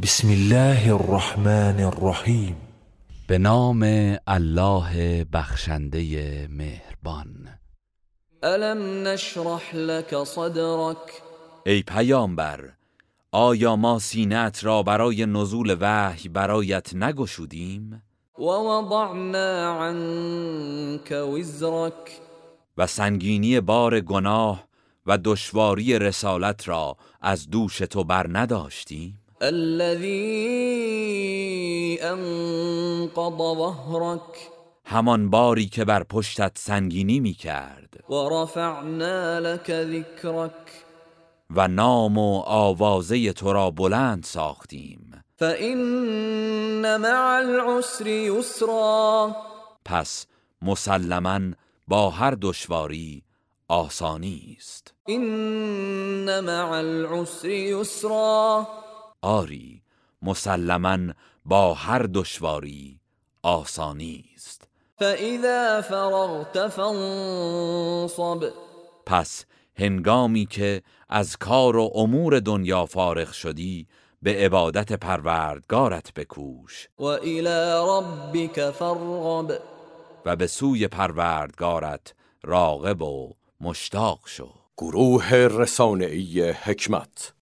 بسم الله الرحمن الرحیم. به نام الله بخشنده مهربان. الم نشرح لك صدرك. ای پیامبر، آیا ما سینه‌ات را برای نزول وحی برایت نگشودیم؟ ووضعنا عنك وزرك. و سنگینی بار گناه و دشواری رسالت را از دوش تو بر نداشتیم؟ الذي انقض ظهرك. همان باری که بر پشتت سنگینی می کرد. ورفعنا لك ذكرك. و نام و آوازه تو را بلند ساختیم. فإن مع العسر يسرا. پس مسلماً با هر دشواری آسانی است. إن مع العسر يسرا. آری، مسلماً با هر دشواری آسانی است. فإذا فرغت فانصب. پس هنگامی که از کار و امور دنیا فارغ شدی، به عبادت پروردگارت بکوش و الی ربک فارغب. و به سوی پروردگارت راغب و مشتاق شو. گروه رسانه‌ای حکمت.